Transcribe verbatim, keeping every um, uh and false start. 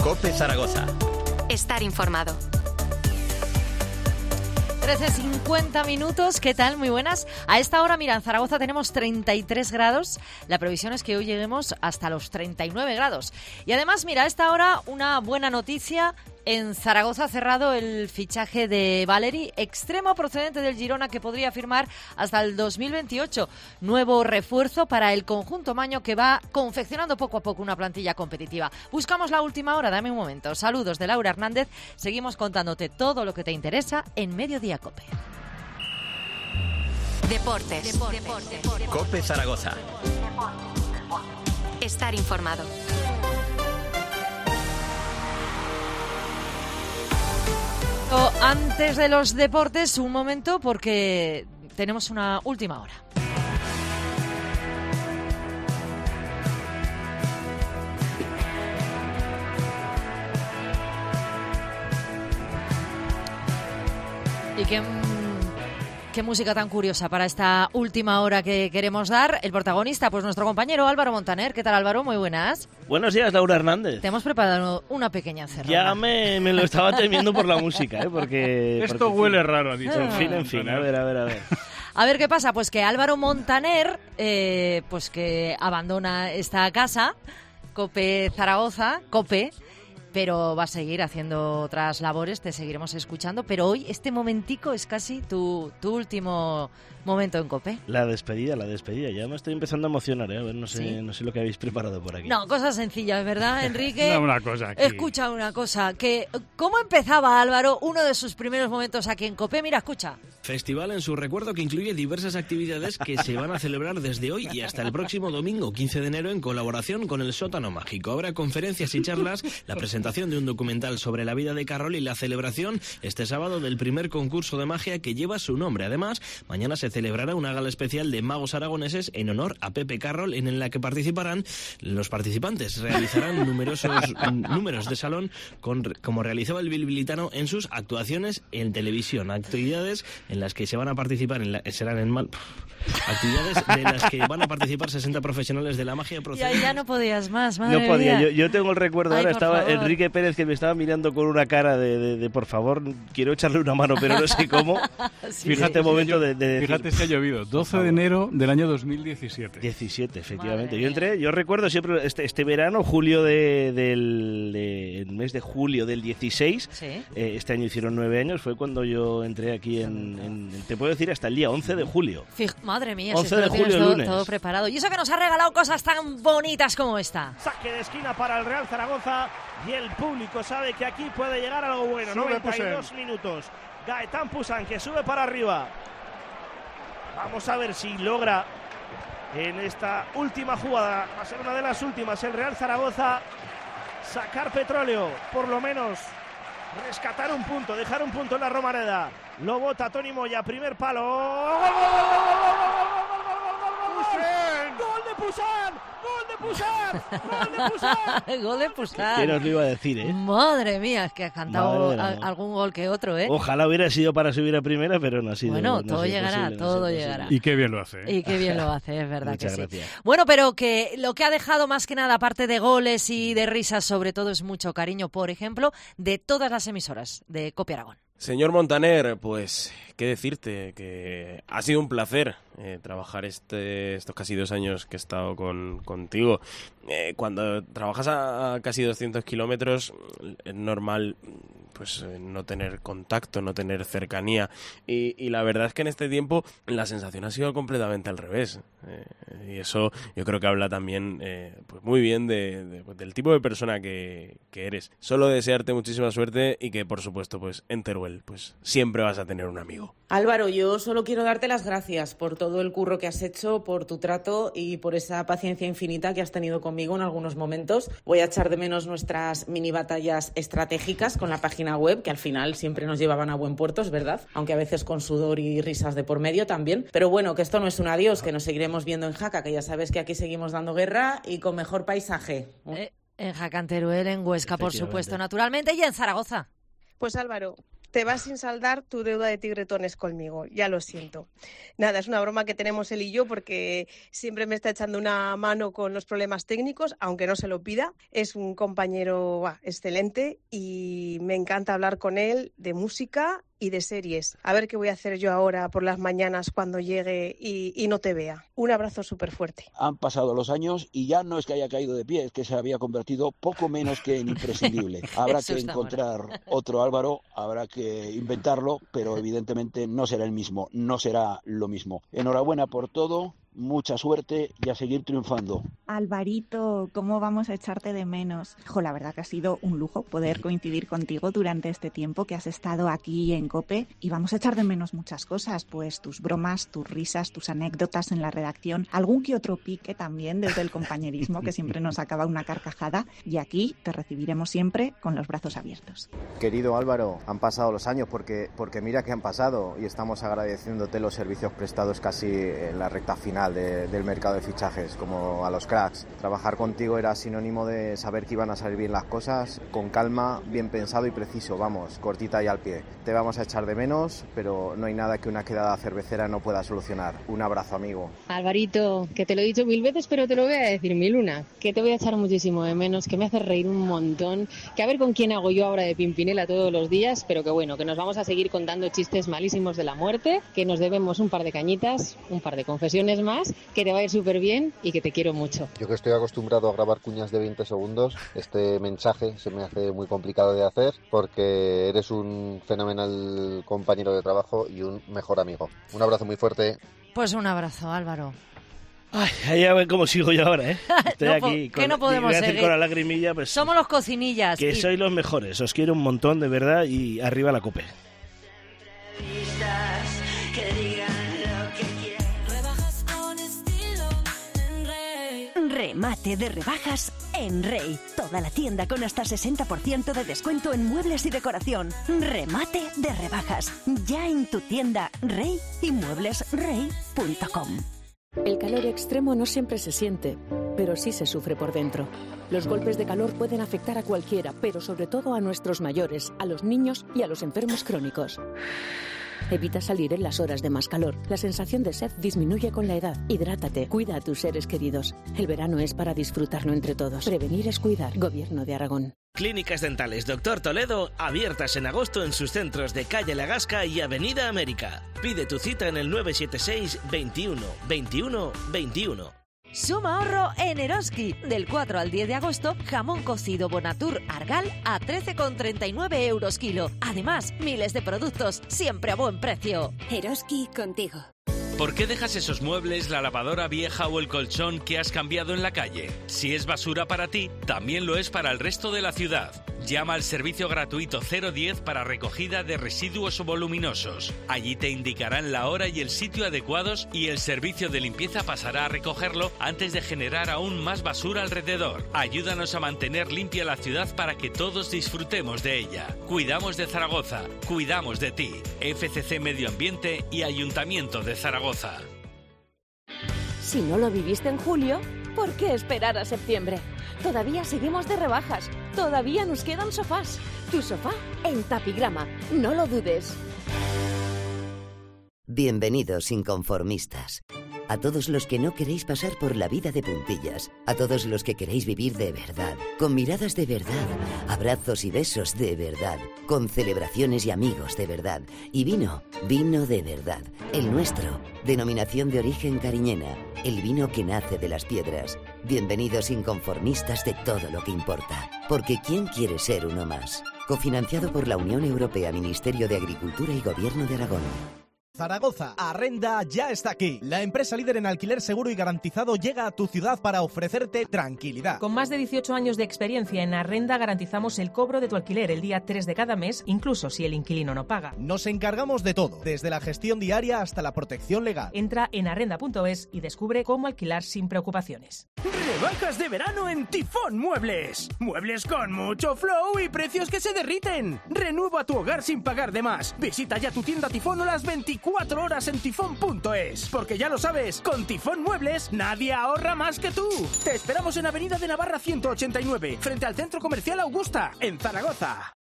COPE Zaragoza. Estar informado. trece cincuenta minutos, ¿qué tal? Muy buenas. A esta hora, mira, en Zaragoza tenemos treinta y tres grados. La previsión es que hoy lleguemos hasta los treinta y nueve grados. Y además, mira, a esta hora una buena noticia. En Zaragoza ha cerrado el fichaje de Valeri, extremo procedente del Girona, que podría firmar hasta el dos mil veintiocho. Nuevo refuerzo para el conjunto maño, que va confeccionando poco a poco una plantilla competitiva. Buscamos la última hora, dame un momento. Saludos de Laura Hernández. Seguimos contándote todo lo que te interesa en Mediodía COPE. Deportes. Deportes. Deportes. COPE Zaragoza. Estar informado. Antes de los deportes, un momento, porque tenemos una última hora. Y qué, qué música tan curiosa para esta última hora que queremos dar. El protagonista, pues nuestro compañero Álvaro Montaner. ¿Qué tal, Álvaro? Muy buenas. Buenos días, Laura Hernández. Te hemos preparado una pequeña cerrona. Ya me, me lo estaba temiendo por la música, ¿eh? Porque... Esto porque, huele en fin, raro, ha dicho. En fin, en fin, a ver, a ver, a ver. A ver qué pasa, pues que Álvaro Montaner, eh, pues que abandona esta casa, COPE Zaragoza, COPE, pero va a seguir haciendo otras labores, te seguiremos escuchando, pero hoy este momentico es casi tu, tu último momento en COPE. La despedida, la despedida, ya me estoy empezando a emocionar, ¿eh? A ver, no sé, ¿Sí? no sé lo que habéis preparado por aquí. No, cosas sencillas, ¿verdad, Enrique? No, una cosa aquí. Escucha una cosa, que ¿cómo empezaba Álvaro uno de sus primeros momentos aquí en COPE? Mira, escucha. Festival en su recuerdo que incluye diversas actividades que se van a celebrar desde hoy y hasta el próximo domingo quince de enero en colaboración con el Sótano Mágico. Habrá conferencias y charlas, la presentación de un documental sobre la vida de Carroll y la celebración este sábado del primer concurso de magia que lleva su nombre. Además, mañana se celebrará una gala especial de magos aragoneses en honor a Pepe Carroll, en la que participarán los participantes. Realizarán numerosos números de salón con, como realizaba el bilbilitano en sus actuaciones en televisión. Actividades en las que se van a participar, en la, serán en mal... Actividades de las que van a participar sesenta profesionales de la magia procedentes. Ya, ya no podías más, madre No podía, mía. yo, yo tengo el recuerdo. Ay, ahora, por estaba favor. Enrique Pérez, que me estaba mirando con una cara de, de, de por favor, quiero echarle una mano, pero no sé cómo. Sí, Fíjate, sí. momento de, de decir, Fíjate si ha llovido. doce de enero del año dos mil diecisiete. diecisiete, efectivamente. Madre Yo entré, yo recuerdo siempre este, este verano, julio de, del de, el mes de julio del dieciséis, Sí. eh, este año hicieron nueve años, fue cuando yo entré aquí en, en, te puedo decir, hasta el día once de julio. Fij- Madre mía, once si es que de lo tienes julio, todo, lunes. todo preparado. Y eso que nos ha regalado cosas tan bonitas como esta. Saque de esquina para el Real Zaragoza y el público sabe que aquí puede llegar algo bueno. Sube noventa y dos Poussin. minutos. Gaetán Poussin que sube para arriba. Vamos a ver si logra en esta última jugada, va a ser una de las últimas, el Real Zaragoza sacar petróleo, por lo menos rescatar un punto, dejar un punto en la Romareda. Lo bota Toni Moya, primer palo. ¡Gol, gol, gol, gol, gol, gol, gol, gol, gol, gol! ¡Gol de Poussin! ¡Gol de Poussin! ¡Gol de Poussin! Gol de Poussin. ¿Quién os lo iba a decir, eh? Madre mía, es que has cantado Madre del a- amor. algún gol que otro, ¿eh? Ojalá hubiera sido para subir a primera, pero no ha sido. Bueno, no ha todo sido llegará, posible, no ha todo sido llegará. posible. Y qué bien lo hace. ¿eh? Y qué bien lo hace, es verdad Muchas que sí. gracias. Bueno, pero que lo que ha dejado más que nada, aparte de goles y de risas, sobre todo es mucho cariño, por ejemplo, de todas las emisoras de COPE Aragón. Señor Montaner, pues, ¿qué decirte? Que ha sido un placer eh, trabajar este, estos casi dos años que he estado con, contigo. Eh, cuando trabajas a, a casi doscientos kilómetros, es normal pues eh, no tener contacto, no tener cercanía. Y, y la verdad es que en este tiempo la sensación ha sido completamente al revés. Eh, y eso yo creo que habla también eh, pues muy bien de, de, pues, del tipo de persona que, que eres. Solo desearte muchísima suerte y que, por supuesto, pues en Teruel pues siempre vas a tener un amigo. Álvaro, yo solo quiero darte las gracias por todo el curro que has hecho, por tu trato y por esa paciencia infinita que has tenido conmigo en algunos momentos. Voy a echar de menos nuestras mini batallas estratégicas con la página web, que al final siempre nos llevaban a buen puerto, es verdad, aunque a veces con sudor y risas de por medio también. Pero bueno, que esto no es un adiós, que nos seguiremos viendo en Jaca, que ya sabes que aquí seguimos dando guerra y con mejor paisaje. Eh, en Jaca, en Teruel, en Huesca, por Efectivamente. supuesto, naturalmente, y en Zaragoza. Pues Álvaro, te vas sin saldar tu deuda de tigretones conmigo, ya lo siento. Nada, es una broma que tenemos él y yo porque siempre me está echando una mano con los problemas técnicos, aunque no se lo pida. Es un compañero bah, excelente y me encanta hablar con él de música y de series. A ver qué voy a hacer yo ahora por las mañanas cuando llegue y, y no te vea. Un abrazo súper fuerte. Han pasado los años y ya no es que haya caído de pie, es que se había convertido poco menos que en imprescindible. Habrá que encontrar bueno. otro Álvaro, habrá que inventarlo, pero evidentemente no será el mismo, no será lo mismo. Enhorabuena por todo. Mucha suerte y a seguir triunfando. Alvarito, ¿cómo vamos a echarte de menos? Jo, la verdad que ha sido un lujo poder coincidir contigo durante este tiempo que has estado aquí en COPE y vamos a echar de menos muchas cosas, pues tus bromas, tus risas, tus anécdotas en la redacción, algún que otro pique también desde el compañerismo que siempre nos acaba una carcajada y aquí te recibiremos siempre con los brazos abiertos. Querido Álvaro, han pasado los años porque, porque mira que han pasado y estamos agradeciéndote los servicios prestados casi en la recta final De, del mercado de fichajes, como a los cracks. Trabajar contigo era sinónimo de saber que iban a salir bien las cosas, con calma, bien pensado y preciso, vamos, cortita y al pie. Te vamos a echar de menos, pero no hay nada que una quedada cervecera no pueda solucionar. Un abrazo, amigo. Alvarito, que te lo he dicho mil veces, pero te lo voy a decir mil una, que te voy a echar muchísimo de menos, que me hace reír un montón, que a ver con quién hago yo ahora de Pimpinela todos los días, pero que bueno, que nos vamos a seguir contando chistes malísimos de la muerte, que nos debemos un par de cañitas, un par de confesiones más, que te va a ir súper bien y que te quiero mucho. Yo que estoy acostumbrado a grabar cuñas de veinte segundos, este mensaje se me hace muy complicado de hacer porque eres un fenomenal compañero de trabajo y un mejor amigo. Un abrazo muy fuerte. Pues un abrazo, Álvaro. Ay, ya ven cómo sigo yo ahora, ¿eh? Estoy no, aquí con, que no podemos voy a decir seguir. Con la lagrimilla, pues, somos los cocinillas. Que y... sois los mejores, os quiero un montón, de verdad, y arriba la COPE. Remate de rebajas en Rey. Toda la tienda con hasta sesenta por ciento de descuento en muebles y decoración. Remate de rebajas. Ya en tu tienda Rey y muebles rey punto com. El calor extremo no siempre se siente, pero sí se sufre por dentro. Los golpes de calor pueden afectar a cualquiera, pero sobre todo a nuestros mayores, a los niños y a los enfermos crónicos. Evita salir en las horas de más calor. La sensación de sed disminuye con la edad. Hidrátate, cuida a tus seres queridos. El verano es para disfrutarlo entre todos. Prevenir es cuidar. Gobierno de Aragón. Clínicas Dentales Doctor Toledo, abiertas en agosto en sus centros de Calle La Gasca y Avenida América. Pide tu cita en el nueve siete seis, veintiuno, veintiuno, veintiuno. Suma ahorro en Eroski. Del cuatro al diez de agosto, jamón cocido Bonatur Argal a trece con treinta y nueve euros kilo. Además, miles de productos, siempre a buen precio. Eroski contigo. ¿Por qué dejas esos muebles, la lavadora vieja o el colchón que has cambiado en la calle? Si es basura para ti, también lo es para el resto de la ciudad. Llama al servicio gratuito cero diez para recogida de residuos voluminosos. Allí te indicarán la hora y el sitio adecuados y el servicio de limpieza pasará a recogerlo antes de generar aún más basura alrededor. Ayúdanos a mantener limpia la ciudad para que todos disfrutemos de ella. Cuidamos de Zaragoza, cuidamos de ti. F C C Medio Ambiente y Ayuntamiento de Zaragoza. Si no lo viviste en julio, ¿por qué esperar a septiembre? Todavía seguimos de rebajas, todavía nos quedan sofás. Tu sofá en Tapigrama, no lo dudes. Bienvenidos inconformistas. A todos los que no queréis pasar por la vida de puntillas, a todos los que queréis vivir de verdad, con miradas de verdad, abrazos y besos de verdad, con celebraciones y amigos de verdad, y vino, vino de verdad, el nuestro, denominación de origen cariñena, el vino que nace de las piedras. Bienvenidos inconformistas de todo lo que importa, porque ¿quién quiere ser uno más? Cofinanciado por la Unión Europea, Ministerio de Agricultura y Gobierno de Aragón. Zaragoza, Arrenda ya está aquí. La empresa líder en alquiler seguro y garantizado llega a tu ciudad para ofrecerte tranquilidad. Con más de dieciocho años de experiencia en Arrenda garantizamos el cobro de tu alquiler el día tres de cada mes, incluso si el inquilino no paga. Nos encargamos de todo, desde la gestión diaria hasta la protección legal. Entra en arrenda punto es y descubre cómo alquilar sin preocupaciones. Rebajas de verano en Tifón Muebles. Muebles con mucho flow y precios que se derriten. Renueva tu hogar sin pagar de más. Visita ya tu tienda Tifón o las veinticuatro horas en tifón punto es. Porque ya lo sabes, con Tifón Muebles nadie ahorra más que tú. Te esperamos en Avenida de Navarra ciento ochenta y nueve, frente al Centro Comercial Augusta, en Zaragoza.